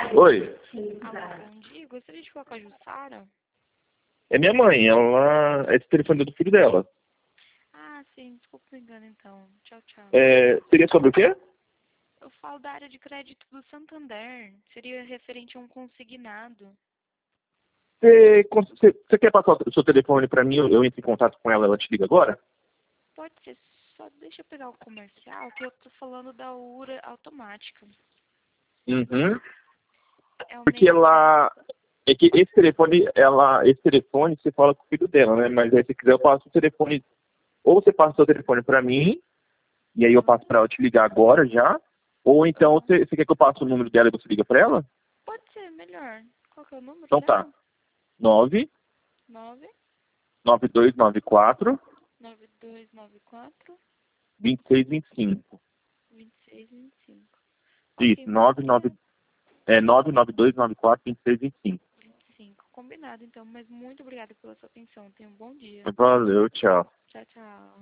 Oi, Alô, bom dia. Gostaria de falar com a Jussara? é minha mãe, ela é esse telefone do filho dela. Ah, sim, desculpa o engano então. Tchau, tchau. Seria sobre o quê? Eu falo da área de crédito do Santander. Seria referente a um consignado. Você quer passar o seu telefone pra mim, eu entro em contato com ela, ela te liga agora? Pode ser, só deixa eu pegar o comercial, que eu tô falando da URA automática. Uhum. É o Porque 67. é que esse telefone você fala com o filho dela, né? Mas aí se quiser eu passo o telefone, ou você passa o seu telefone pra mim, e aí eu passo pra ela te ligar agora já, ou então você quer que eu passe o número dela e você liga pra ela? Pode ser, melhor. Qual que é o número Então tá. dela? 9 99294 9294 2625. 2625. Isso, Ok, muito obrigada. 99294 2625. 25. Combinado então, mas muito obrigada pela sua atenção. Tenha um bom dia. Valeu, tchau. Tchau, tchau.